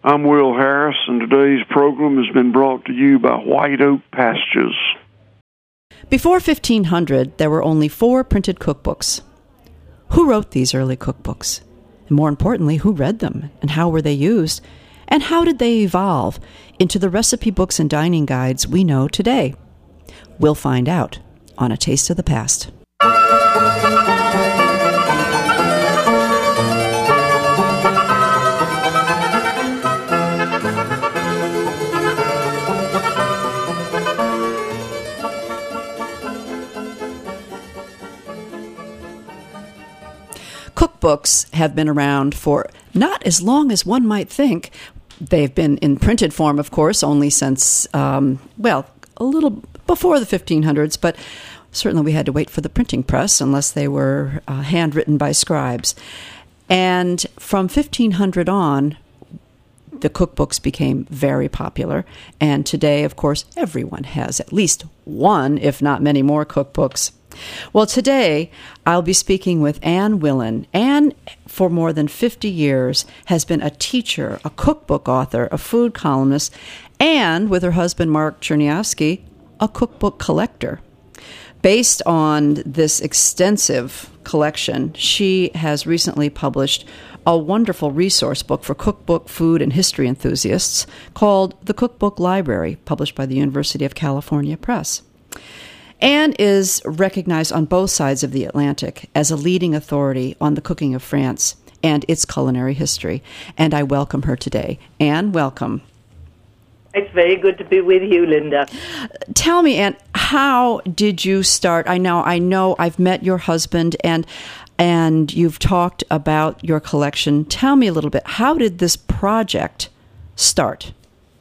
I'm Will Harris, and today's program has been brought to you by White Oak Pastures. Before 1500, there were only 4 printed cookbooks. Who wrote these early cookbooks? And more importantly, who read them, and how were they used? And how did they evolve into the recipe books and dining guides we know today? We'll find out on A Taste of the Past. Cookbooks have been around for not as long as one might think. They've been in printed form, of course, only since, a little before the 1500s, but certainly we had to wait for the printing press unless they were handwritten by scribes. And from 1500 on, the cookbooks became very popular. And today, of course, everyone has at least one, if not many more cookbooks. Well, today I'll be speaking with Anne Willan. Anne, for more than 50 years, has been a teacher, a cookbook author, a food columnist, and, with her husband Mark Cherniavsky, a cookbook collector. Based on this extensive collection, she has recently published a wonderful resource book for cookbook, food, and history enthusiasts called The Cookbook Library, published by the University of California Press. Anne is recognized on both sides of the Atlantic as a leading authority on the cooking of France and its culinary history, and I welcome her today. Anne, welcome. It's very good to be with you, Linda. Tell me, Anne, how did you start? I know I've met your husband, and you've talked about your collection. Tell me a little bit, how did this project start?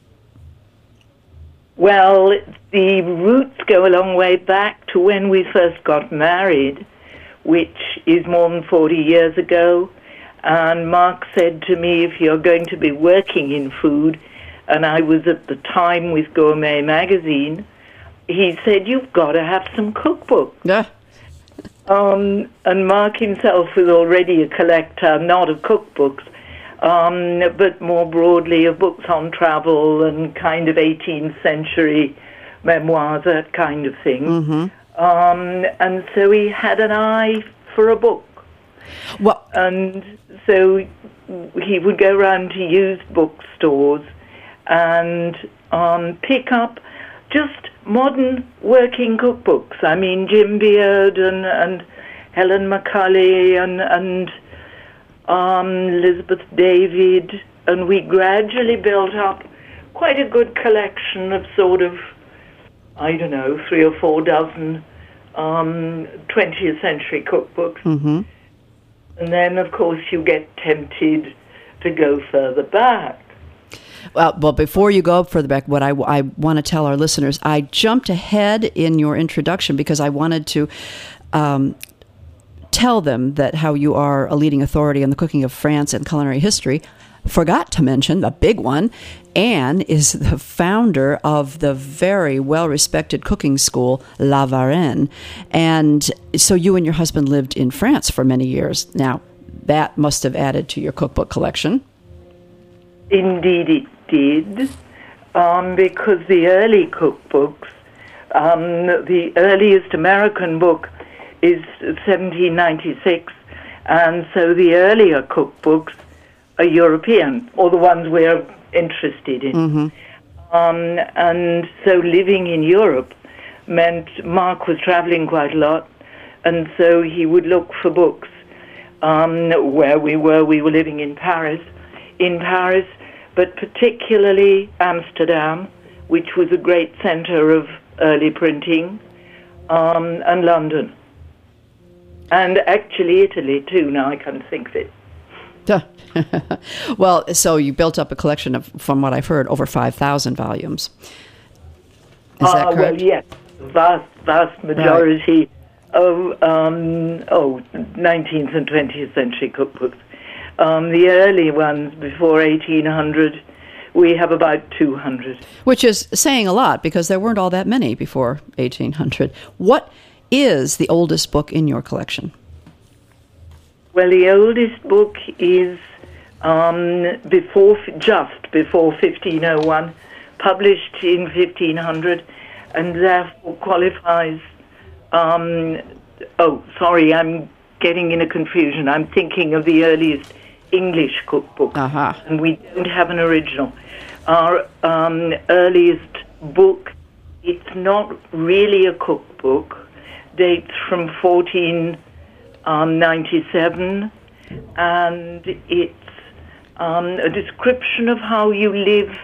Well, the roots go a long way back to when we first got married, which is more than 40 years ago. And Mark said to me, if you're going to be working in food, and I was at the time with Gourmet magazine, he said, you've got to have some cookbooks. Yeah. And Mark himself was already a collector, not of cookbooks, but more broadly of books on travel and kind of 18th century memoirs, that kind of thing. Mm-hmm. And so he had an eye for a book. Well, and so he would go around to used bookstores and pick up just modern working cookbooks. I mean, Jim Beard and Helen McCulley and Elizabeth David, and we gradually built up quite a good collection of sort of, 3 or 4 dozen 20th century cookbooks. Mm-hmm. And then, of course, you get tempted to go further back. Well, before you go further back, what I want to tell our listeners, I jumped ahead in your introduction because I wanted to tell them that how you are a leading authority on the cooking of France and culinary history. Forgot to mention the big one. Anne is the founder of the very well-respected cooking school, La Varenne. And so you and your husband lived in France for many years. Now, that must have added to your cookbook collection. Indeed it did, because the early cookbooks, the earliest American book is 1796, and so the earlier cookbooks are European, or the ones we're interested in. Mm-hmm. And so living in Europe meant Mark was traveling quite a lot, and so he would look for books. Where we were living in Paris, but particularly Amsterdam, which was a great center of early printing, and London. And actually Italy, too, now I can think of it. Well, so you built up a collection of, from what I've heard, over 5,000 volumes. Is that correct? Well, yes, vast majority of 19th and 20th century cookbooks. The early ones before 1800, we have about 200. Which is saying a lot, because there weren't all that many before 1800. What is the oldest book in your collection? Well, the oldest book is just before 1501, published in 1500, and therefore qualifies. Sorry, I'm getting in a confusion. I'm thinking of the earliest English cookbook, and we don't have an original. Our earliest book, it's not really a cookbook, dates from 1497, and it's a description of how you live,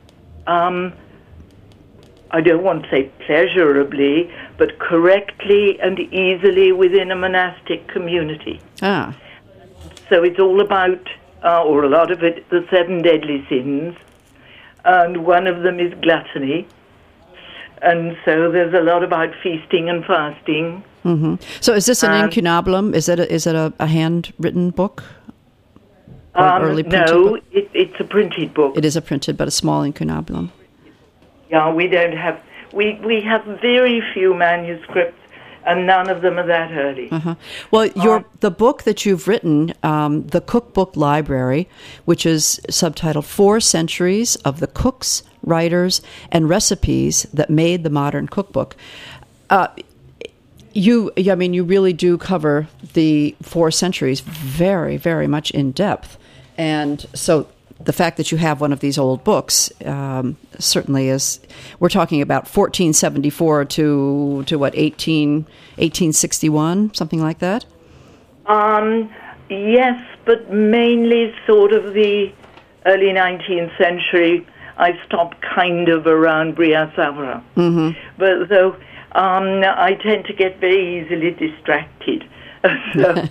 I don't want to say pleasurably, but correctly and easily within a monastic community. So it's all about, or a lot of it, the 7 deadly sins, and one of them is gluttony. And so there's a lot about feasting and fasting. Mm-hmm. So is this an incunabulum? Is it a handwritten book? Early printed book? It's a printed book. It is a printed, but a small incunabulum. Yeah, we don't have... We have very few manuscripts, and none of them are that early. Well, the book that you've written, the Cookbook Library, which is subtitled 4 Centuries of the Cooks, Writers, and Recipes That Made the Modern Cookbook. You really do cover the 4 centuries very, very much in depth. And so the fact that you have one of these old books certainly is, we're talking about 1474 to what, 1861, something like that? Yes, but mainly sort of the early 19th century. I stopped kind of around Brillat-Savarin. But though I tend to get very easily distracted. So,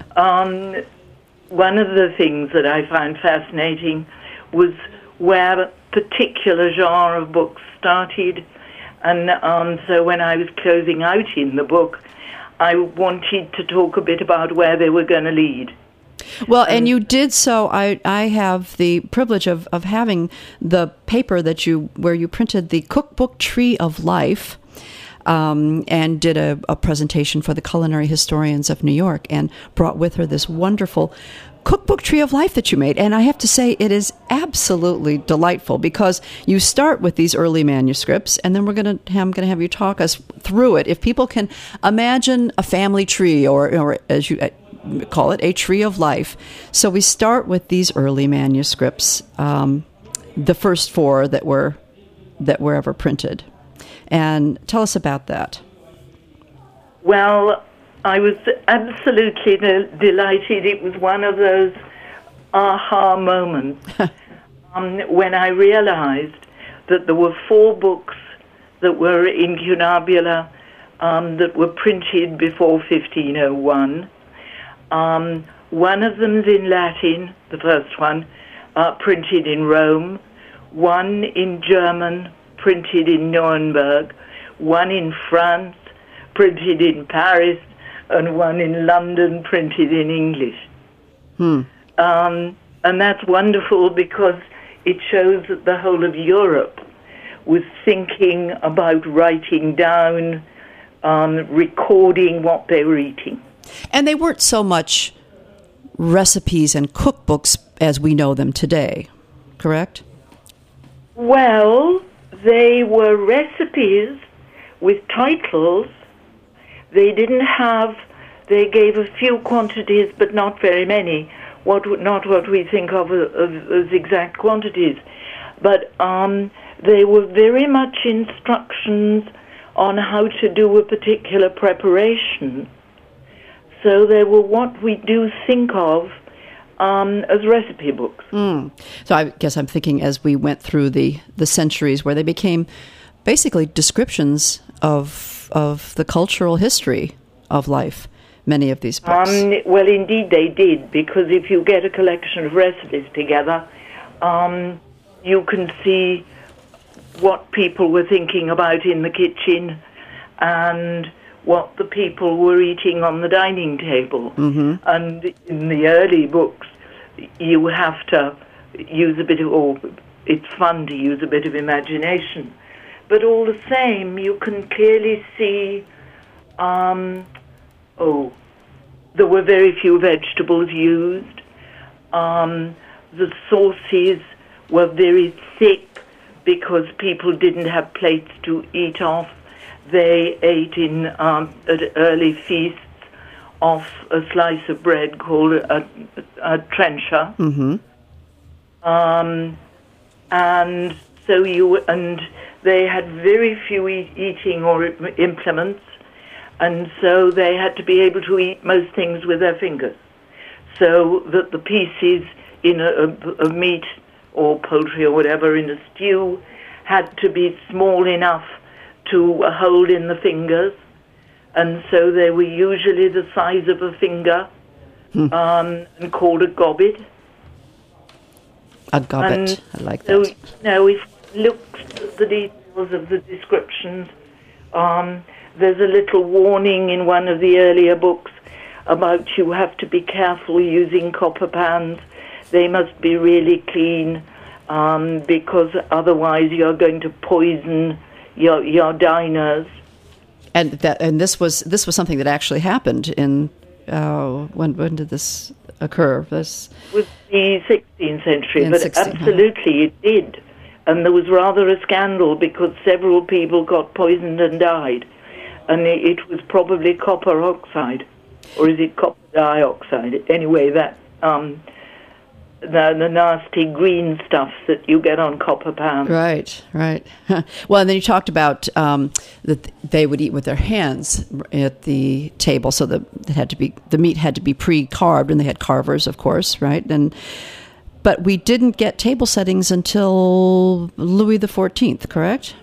one of the things that I found fascinating was where a particular genre of books started. And so when I was closing out in the book, I wanted to talk a bit about where they were going to lead. Well, and you did so. I have the privilege of having the paper where you printed the Cookbook Tree of Life, and did a presentation for the Culinary Historians of New York, and brought with her this wonderful Cookbook Tree of Life that you made. And I have to say, it is absolutely delightful, because you start with these early manuscripts, and then I'm going to have you talk us through it. If people can imagine a family tree, or as you call it, a tree of life. So we start with these early manuscripts, the first 4 that were ever printed. And tell us about that. Well, I was absolutely delighted. It was one of those aha moments when I realized that there were 4 books that were incunabula that were printed before 1501. One of them's in Latin, the first one, printed in Rome, one in German, printed in Nuremberg, one in France, printed in Paris, and one in London, printed in English. And that's wonderful, because it shows that the whole of Europe was thinking about writing down, recording what they were eating. And they weren't so much recipes and cookbooks as we know them today, correct? Well, they were recipes with titles. They gave a few quantities, but not very many. Not what we think of as exact quantities. But they were very much instructions on how to do a particular preparation. So they were what we do think of as recipe books. So I guess I'm thinking, as we went through the centuries, where they became basically descriptions of the cultural history of life, many of these books. Well, indeed they did, because if you get a collection of recipes together, you can see what people were thinking about in the kitchen and what the people were eating on the dining table. And in the early books, you have to use a bit of, it's fun to use a bit of imagination. But all the same, you can clearly see, there were very few vegetables used. the sauces were very thick because people didn't have plates to eat off. They ate at early feasts off a slice of bread called a trencher. Mm-hmm. And they had very few eating or implements, and so they had to be able to eat most things with their fingers, so that the pieces in a meat or poultry or whatever in a stew had to be small enough to hold in the fingers, and so they were usually the size of a finger, and called a gobbet. A gobbet, I like that. So, if you look at the details of the descriptions, there's a little warning in one of the earlier books about you have to be careful using copper pans. They must be really clean, because otherwise you're going to poison your diners. And this was something that actually happened in when did this occur? This was the 16th century, but 1600. Absolutely it did. And there was rather a scandal because several people got poisoned and died. And it was probably copper oxide, or is it copper dioxide? Anyway, that the nasty green stuff that you get on copper pans. Right. Well, and then you talked about that they would eat with their hands at the table, so the meat had to be pre-carved, and they had carvers, of course, right? But we didn't get table settings until Louis XIV, correct?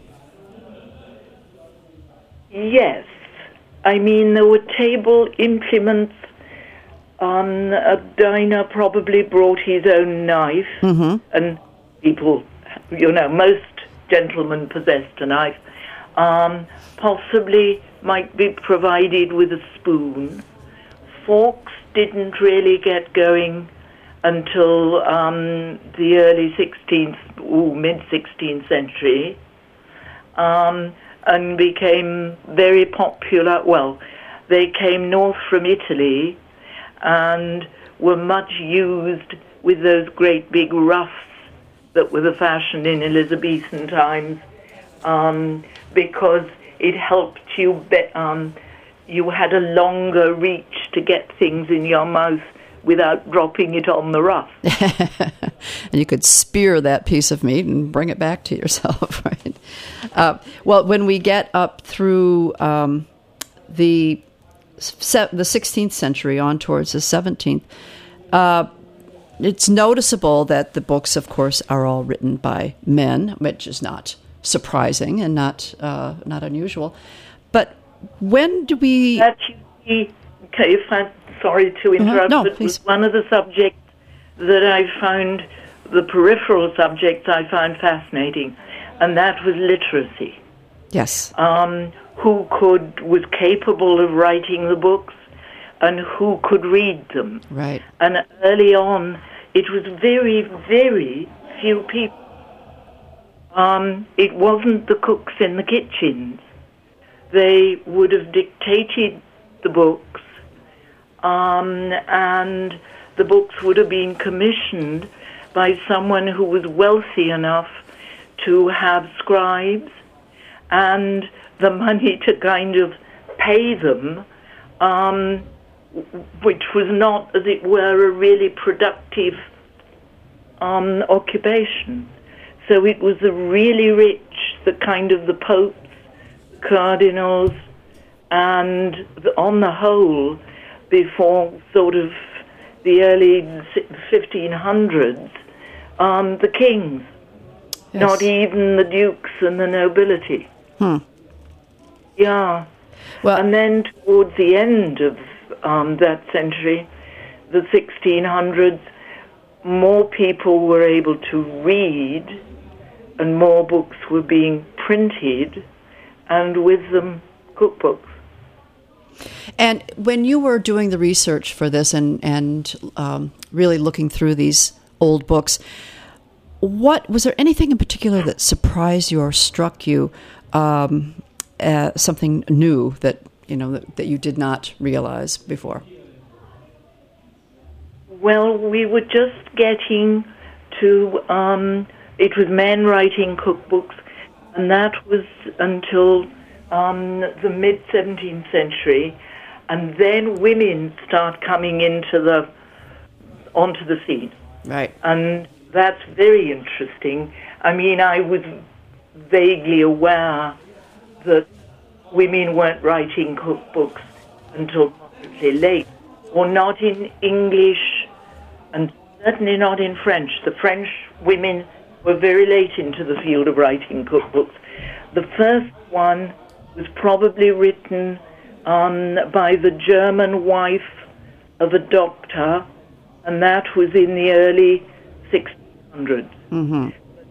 Yes. I mean, there were table implements. A diner probably brought his own knife, and people, most gentlemen possessed a knife. Possibly might be provided with a spoon. Forks didn't really get going until the early 16th, mid-16th century, and became very popular. Well, they came north from Italy and were much used with those great big ruffs that were the fashion in Elizabethan times, because it helped you, you had a longer reach to get things in your mouth without dropping it on the ruff. And you could spear that piece of meat and bring it back to yourself, right? Well, when we get up through the 16th century on towards the 17th, it's noticeable that the books, of course, are all written by men, which is not surprising and not unusual. But when do we... If I'm sorry to interrupt, No, but please. One of the subjects that I found, the peripheral subjects I found fascinating, and that was literacy. Yes. Who was capable of writing the books and who could read them. Right. And early on, it was very, very few people. It wasn't the cooks in the kitchens. They would have dictated the books, and the books would have been commissioned by someone who was wealthy enough to have scribes and the money to kind of pay them, which was not, as it were, a really productive occupation. So it was the really rich, the kind of the popes, cardinals, and on the whole, before sort of the early 1500s, the kings, Yes. not even the dukes and the nobility. Yeah. Well, And then towards the end of that century, the 1600s, more people were able to read and more books were being printed, and with them cookbooks. and when you were doing the research for this and really looking through these old books, was there anything in particular that surprised you or struck you, something new that you did not realize before? Well, we were just getting it was men writing cookbooks, and that was until the mid-17th century, and then women start coming onto the scene. Right. And that's very interesting. I mean, I was vaguely aware that women weren't writing cookbooks until probably late, or not in English, and certainly not in French. The French women were very late into the field of writing cookbooks. The first one was probably written by the German wife of a doctor, and that was in the early 1600s. Mm-hmm.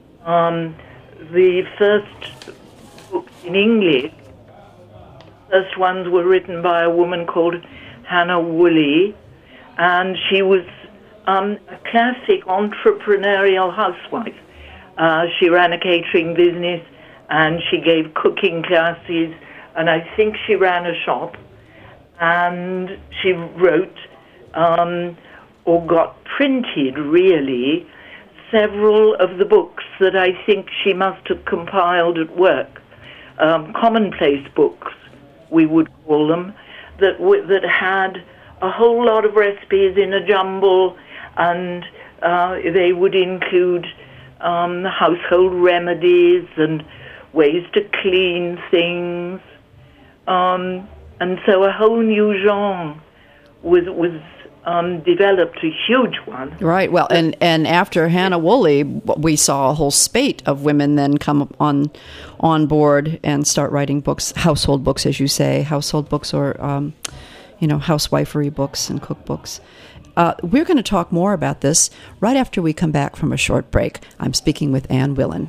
The first books in English, first ones were written by a woman called Hannah Woolley, and she was a classic entrepreneurial housewife. She ran a catering business, and she gave cooking classes, and I think she ran a shop, and she wrote or got printed, really, several of the books that I think she must have compiled at work, commonplace books, we would call them, that had a whole lot of recipes in a jumble, and they would include household remedies and ways to clean things, and so a whole new genre was developed, a huge one. Right. Well, and after Hannah Woolley, we saw a whole spate of women then come on board and start writing books, household books, as you say, household books or housewifery books and cookbooks. We're going to talk more about this right after we come back from a short break. I'm speaking with Anne Willan.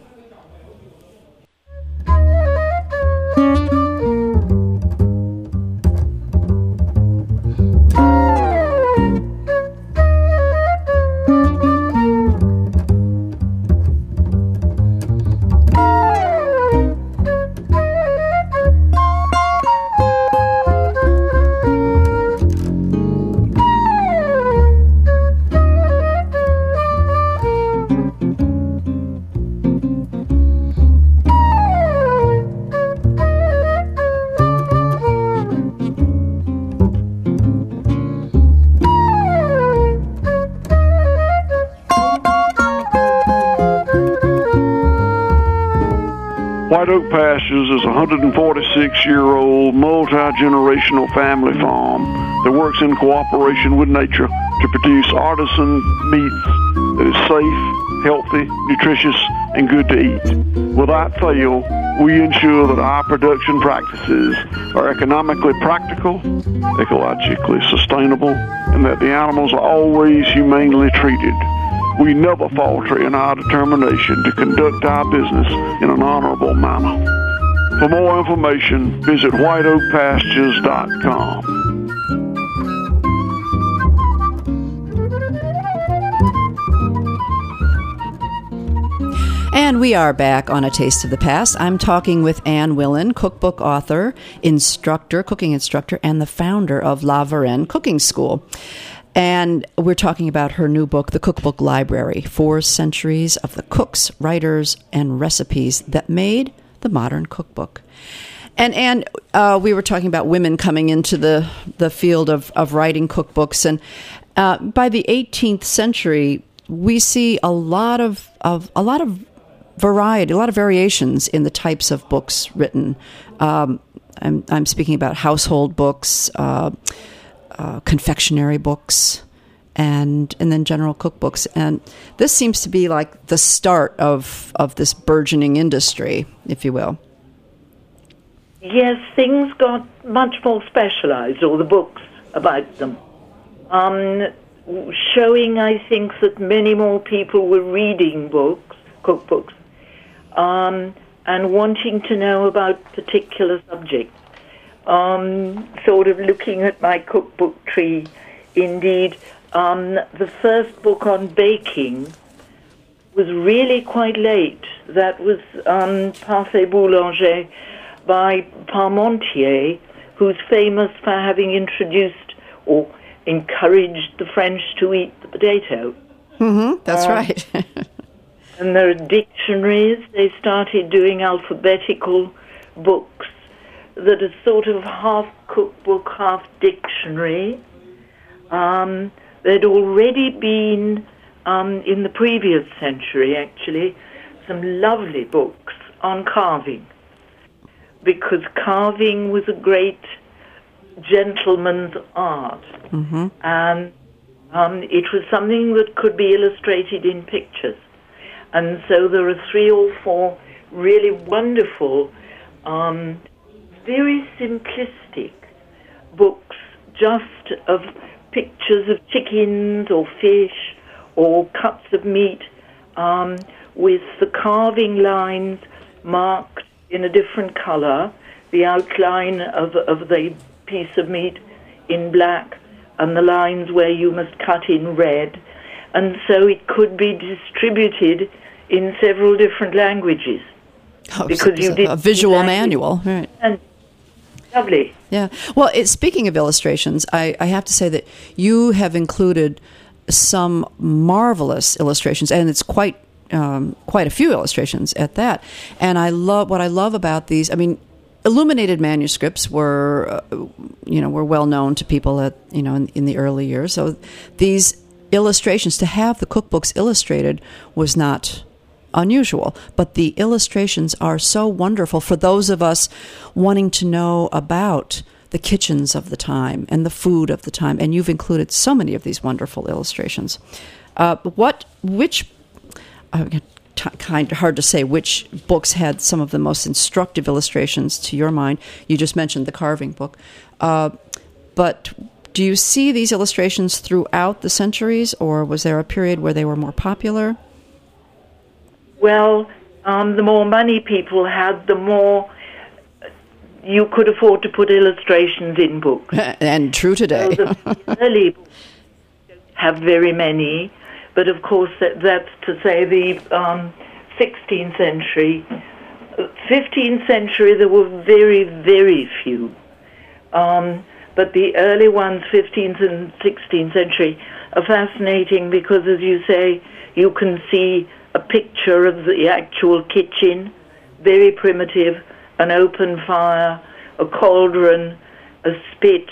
White Oak Pastures is a 146-year-old, multi-generational family farm that works in cooperation with nature to produce artisan meats that is safe, healthy, nutritious, and good to eat. Without fail, we ensure that our production practices are economically practical, ecologically sustainable, and that the animals are always humanely treated. We never falter in our determination to conduct our business in an honorable manner. For more information, visit whiteoakpastures.com. And we are back on A Taste of the Past. I'm talking with Anne Willan, cookbook author, instructor, cooking instructor, and the founder of La Varenne Cooking School. And we're talking about her new book, The Cookbook Library, 4 Centuries of the Cooks, Writers, and Recipes That Made the Modern Cookbook. And we were talking about women coming into the field of writing cookbooks. And by the 18th century, we see a lot of variety, a lot of variations in the types of books written. I'm speaking about household books, confectionery books, and then general cookbooks. And this seems to be like the start of this burgeoning industry, if you will. Yes, things got much more specialized, or the books about them, showing, I think, that many more people were reading books, cookbooks, and wanting to know about particular subjects. Sort of looking at my cookbook tree, indeed, the first book on baking was really quite late. That was Parfait Boulanger by Parmentier, who's famous for having introduced or encouraged the French to eat the potato. Mm-hmm, that's right. And there are dictionaries. They started doing alphabetical books that are sort of half cookbook, half dictionary. There'd already been, in the previous century actually, some lovely books on carving, because carving was a great gentleman's art. Mm-hmm. And it was something that could be illustrated in pictures. And so there are 3 or 4 really wonderful, very simplistic books just of pictures of chickens or fish or cuts of meat, with the carving lines marked in a different color, the outline of the piece of meat in black, and the lines where you must cut in red. And so it could be distributed in several different languages. Oh, because so a visual manual, right? And lovely. Yeah. Well, speaking of illustrations, I have to say that you have included some marvelous illustrations, and it's quite a few illustrations at that. And what I love about these. I mean, illuminated manuscripts were well known to people in the early years. So these illustrations, to have the cookbooks illustrated, was not unusual, but the illustrations are so wonderful for those of us wanting to know about the kitchens of the time and the food of the time, and you've included so many of these wonderful illustrations. Kind of hard to say which books had some of the most instructive illustrations to your mind. You just mentioned the carving book, but do you see these illustrations throughout the centuries, or was there a period where they were more popular? Well, the more money people had, the more you could afford to put illustrations in books. And true today. So the early books have very many, but of course that's to say the 16th century. 15th century there were very, very few. But the early ones, 15th and 16th century, are fascinating because, as you say, you can see a picture of the actual kitchen, very primitive, an open fire, a cauldron, a spit,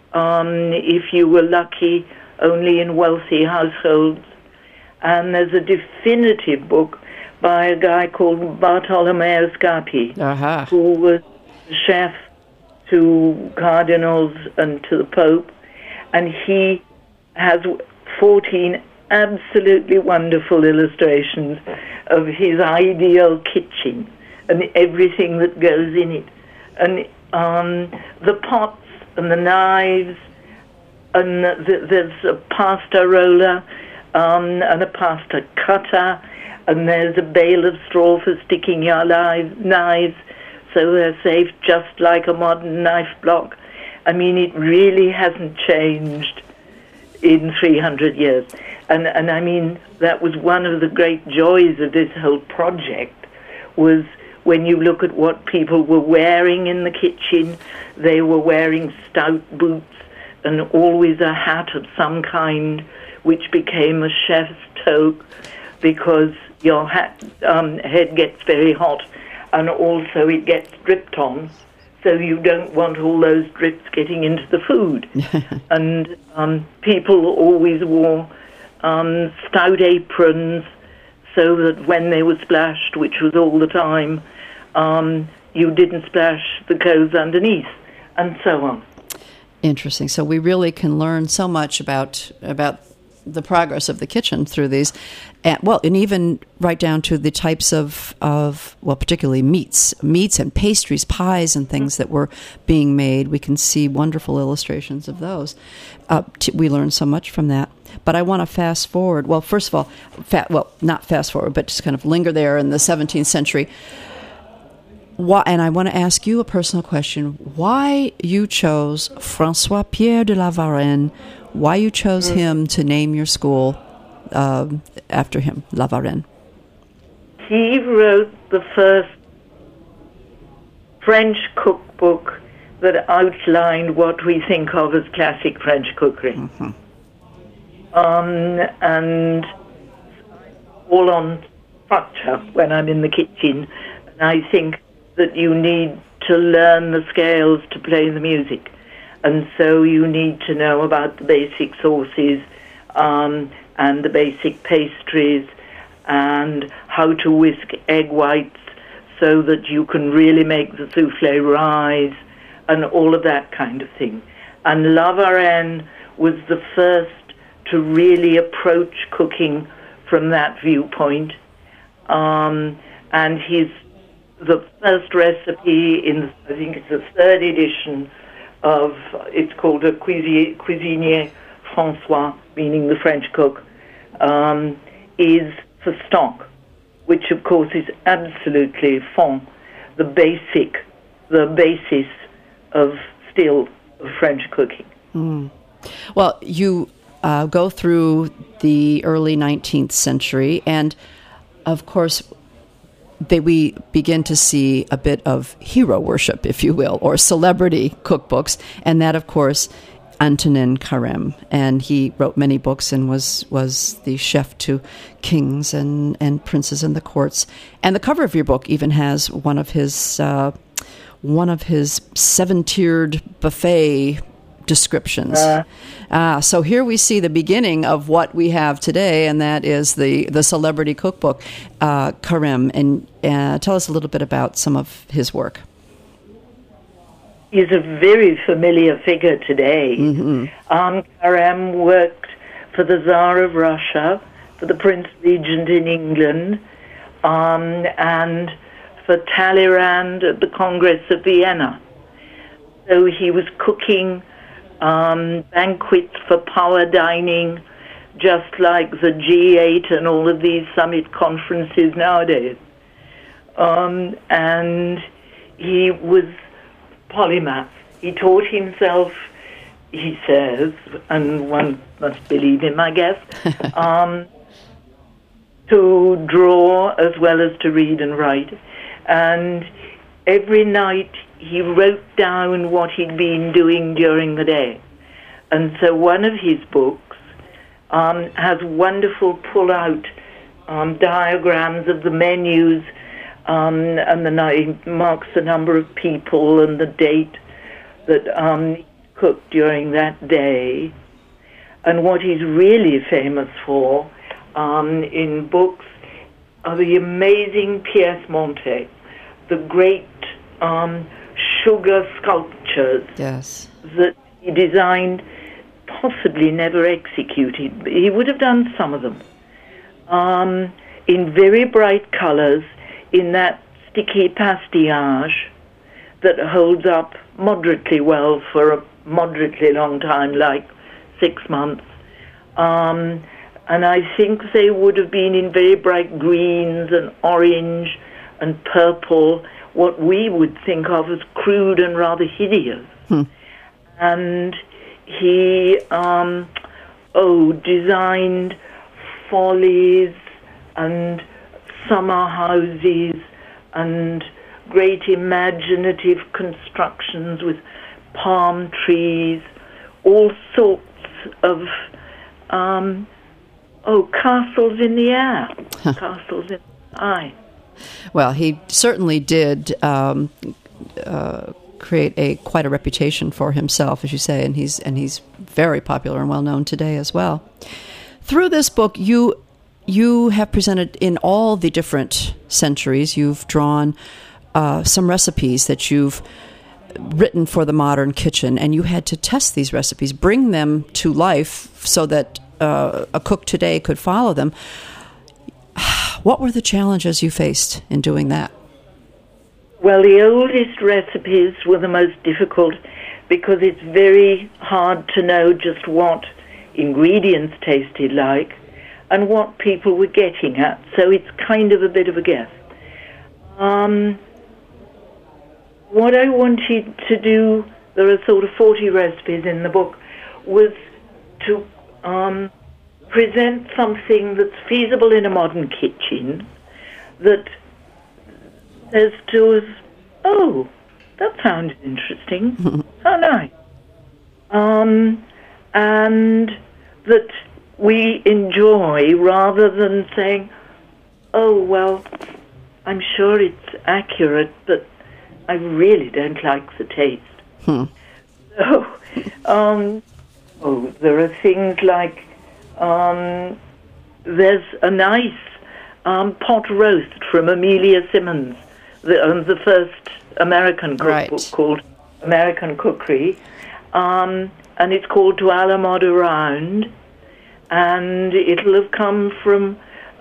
if you were lucky, only in wealthy households. And there's a definitive book by a guy called Bartolomeo Scarpi, who was chef to cardinals and to the Pope, and he has 14 absolutely wonderful illustrations of his ideal kitchen and everything that goes in it, and the pots and the knives, and there's a pasta roller and a pasta cutter, and there's a bale of straw for sticking your knives so they're safe, just like a modern knife block. I mean, it really hasn't changed in 300 years. And I mean, that was one of the great joys of this whole project, was when you look at what people were wearing in the kitchen. They were wearing stout boots and always a hat of some kind, which became a chef's toque, because your head gets very hot, and also it gets dripped on, so you don't want all those drips getting into the food. And people always wore stout aprons, so that when they were splashed, which was all the time, you didn't splash the clothes underneath, and so on. Interesting. So we really can learn so much about the progress of the kitchen through these, and even right down to the types of particularly meats and pastries, pies and things that were being made. We can see wonderful illustrations of those. We learn so much from that. But I want to fast forward. Well, first of all, not fast forward, but just kind of linger there in the 17th century. And I want to ask you a personal question. Why you chose François Pierre de La Varenne? Why you chose him to name your school after him, La Varenne? He wrote the first French cookbook that outlined what we think of as classic French cookery. Mm-hmm. And all on structure when I'm in the kitchen. And I think that you need to learn the scales to play the music. And so you need to know about the basic sauces and the basic pastries and how to whisk egg whites so that you can really make the souffle rise and all of that kind of thing. And La Varenne was the first to really approach cooking from that viewpoint. And the first recipe in, I think it's the third edition of, it's called a Cuisinier François, meaning the French cook, is for stock, which of course is absolutely fond, the basis of French cooking. Mm. Well, you go through the early 19th century, and of course, we begin to see a bit of hero worship, if you will, or celebrity cookbooks, and that, of course, Antonin Carême. And he wrote many books and was the chef to kings and princes in the courts. And the cover of your book even has one of his 7-tiered buffet descriptions. So here we see the beginning of what we have today, and that is the celebrity cookbook, Carême. And tell us a little bit about some of his work. He's a very familiar figure today. Mm-hmm. Carême worked for the Tsar of Russia, for the Prince Regent in England, and for Talleyrand at the Congress of Vienna. So he was cooking banquets for power dining, just like the G8 and all of these summit conferences nowadays. And he was polymath. He taught himself, he says, and one must believe him, I guess, to draw as well as to read and write. And every night he wrote down what he'd been doing during the day. And so one of his books has wonderful pull-out diagrams of the menus, and he marks the number of people and the date that he cooked during that day. And what he's really famous for in books are the amazing pièces montées, the great sugar sculptures that he designed, possibly never executed. He would have done some of them in very bright colors, in that sticky pastillage that holds up moderately well for a moderately long time, like 6 months. And I think they would have been in very bright greens and orange and purple, what we would think of as crude and rather hideous. And he designed follies and summer houses and great imaginative constructions with palm trees, all sorts of castles in the air, castles in the sky. Well, he certainly did create quite a reputation for himself, as you say, and he's very popular and well known today as well. Through this book, you have presented in all the different centuries. You've drawn some recipes that you've written for the modern kitchen, and you had to test these recipes, bring them to life so that a cook today could follow them. What were the challenges you faced in doing that? Well, the oldest recipes were the most difficult because it's very hard to know just what ingredients tasted like and what people were getting at. So it's kind of a bit of a guess. What I wanted to do, there are sort of 40 recipes in the book, was to present something that's feasible in a modern kitchen that says to us, oh, that sounded interesting. How nice. And that we enjoy rather than saying, oh, well, I'm sure it's accurate, but I really don't like the taste. So, there are things like there's a nice pot roast from Amelia Simmons, the first American cookbook called American Cookery, and it's called To a la Mode Around, and it'll have come from,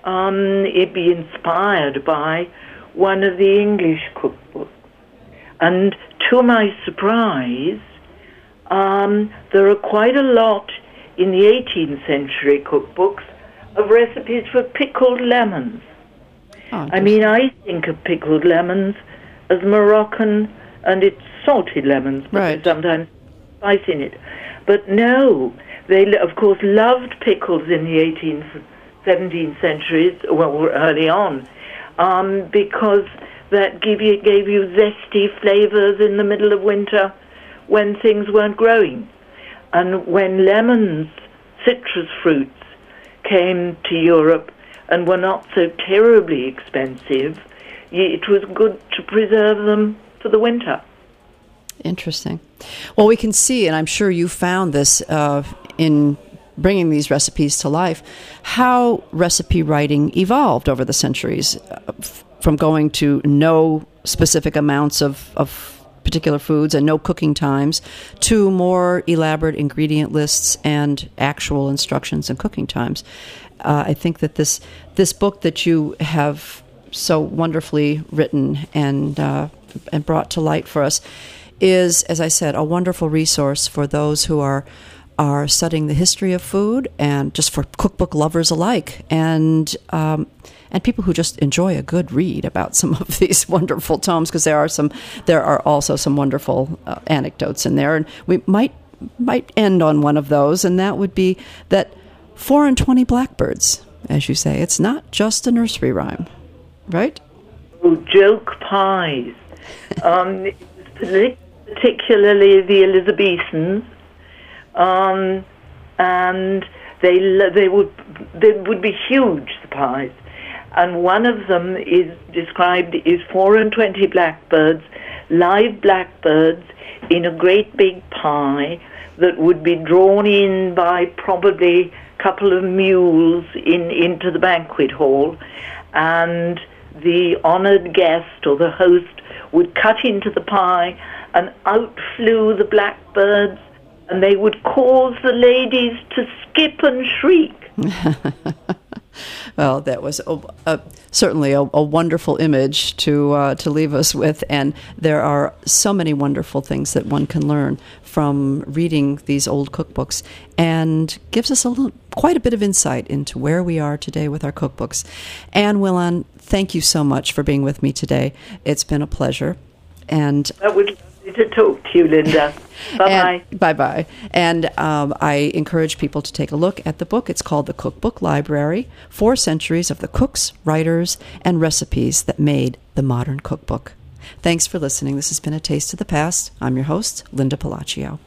it'd be inspired by one of the English cookbooks. And to my surprise, there are quite a lot in the 18th century cookbooks of recipes for pickled lemons. I mean, I think of pickled lemons as Moroccan, and it's salted lemons, but there's sometimes spice in it. But no, they, of course, loved pickles in the 18th, 17th centuries, well, early on, because that gave you zesty flavors in the middle of winter when things weren't growing. And when lemons, citrus fruits, came to Europe and were not so terribly expensive, it was good to preserve them for the winter. Interesting. Well, we can see, and I'm sure you found this in bringing these recipes to life, how recipe writing evolved over the centuries, from going to no specific amounts of particular foods and no cooking times to more elaborate ingredient lists and actual instructions and cooking times. I think that this book that you have so wonderfully written and brought to light for us is, as I said, a wonderful resource for those who are studying the history of food, and just for cookbook lovers alike, and people who just enjoy a good read about some of these wonderful tomes, because there are also some wonderful anecdotes in there, and we might end on one of those, and that would be that 4 and 20 blackbirds, as you say, it's not just a nursery rhyme, right? Oh, joke pies, particularly the Elizabethans. And they would be huge, the pies. And one of them is described as 4 and 20 blackbirds, live blackbirds, in a great big pie that would be drawn in by probably a couple of mules into the banquet hall, and the honoured guest or the host would cut into the pie, and out flew the blackbirds, and they would cause the ladies to skip and shriek. Well, that was certainly a wonderful image to leave us with, and there are so many wonderful things that one can learn from reading these old cookbooks, and gives us quite a bit of insight into where we are today with our cookbooks. Anne Willan, thank you so much for being with me today. It's been a pleasure. And that was lovely to talk to you, Linda. Bye-bye. Bye-bye. And I encourage people to take a look at the book. It's called The Cookbook Library, 4 Centuries of the Cooks, Writers, and Recipes That Made the Modern Cookbook. Thanks for listening. This has been A Taste of the Past. I'm your host, Linda Palacio.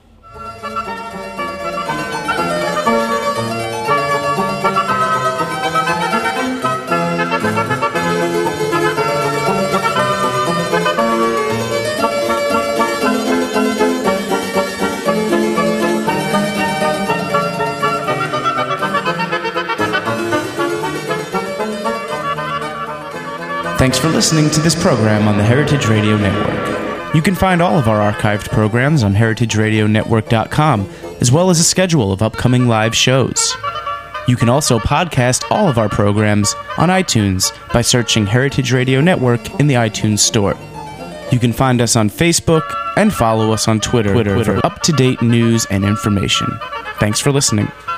Thanks for listening to this program on the Heritage Radio Network. You can find all of our archived programs on heritageradionetwork.com, as well as a schedule of upcoming live shows. You can also podcast all of our programs on iTunes by searching Heritage Radio Network in the iTunes Store. You can find us on Facebook and follow us on Twitter for up-to-date news and information. Thanks for listening.